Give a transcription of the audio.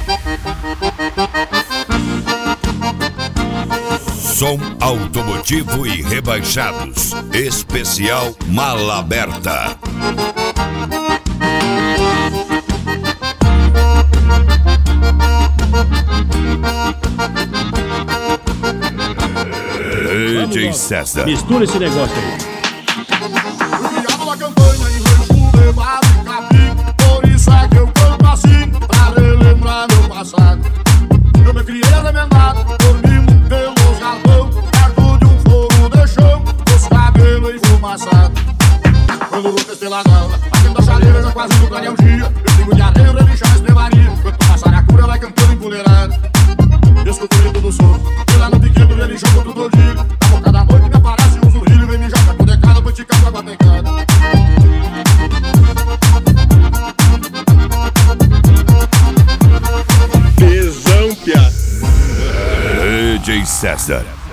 Som automotivo e rebaixados. Especial Mala Aberta. DJ César. Mistura esse negócio aí. Criado na campanha em rancho levado em capim. Por isso é que eu canto assim, pra relembrar meu passado. Eu me criei remendado, dormindo pelos galpão, perto de um fogo de chão, os cabelos enfumaçados. Quando vou pela nova, batendo a chaleira, já quase no clarear o dia. Eu sigo de areia, eu relincho a estrevaria. Quando passar a cura, vai cantando empoleirado. Escuto o grito do som, e lá no piquedo, relinchou contra o tordilho. Na boca da noite me aparece um zurrilho, vem mijar pra codecada, vou esticar pra batecada. Tesão, pia. DJ César.